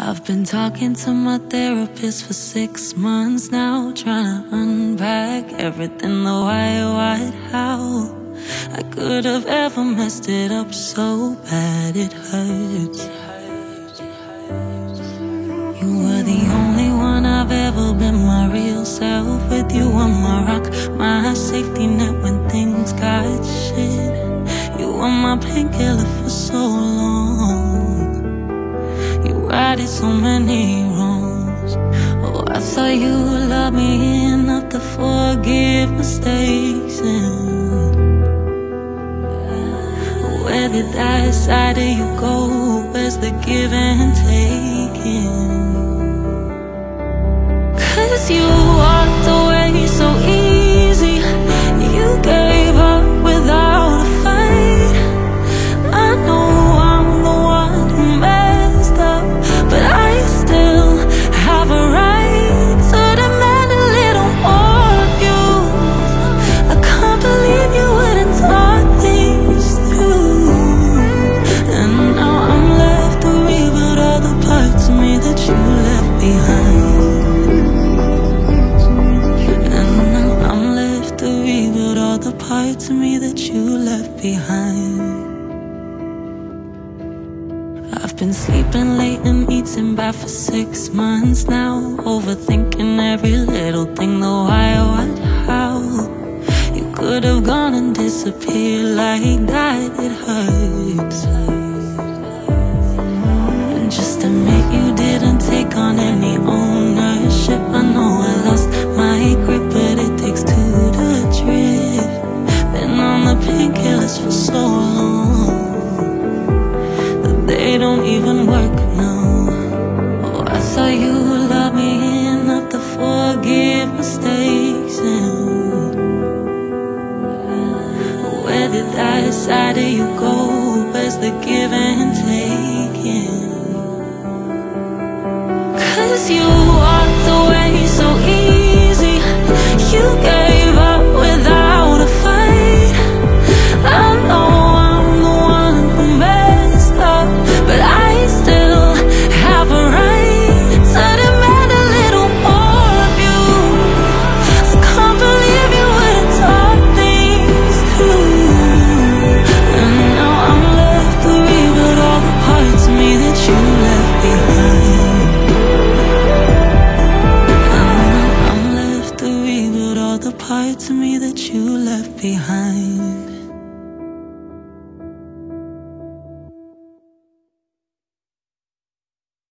I've been talking to my therapist for 6 months now, trying to unpack everything, the why, how I could have ever messed it up so bad it hurts. You were the only one I've ever been, my real self. With you on my rock, my safety net when things got shit. You were my painkiller for so long. You righted so many wrongs. Oh, I thought you would love me enough to forgive mistakes. And where did that side of you go? Where's the give and taking? 'Cause you walked away so easy. You gave up without a fight. I know I'm the one who messed up, but I still have a right to demand a little more of you. I can't believe you wouldn't talk things through. And now I'm left to rebuild all the parts of me that you left behind. The parts of me that you left behind. I've been sleeping late and eating bad for 6 months now, overthinking every little thing, the why, what, how. You could have gone and disappeared like that, it hurts. And just admit you didn't take on any ownership. I know I lost my grip, but it takes two to drift. Been on the painkillers for so long that they don't even work now.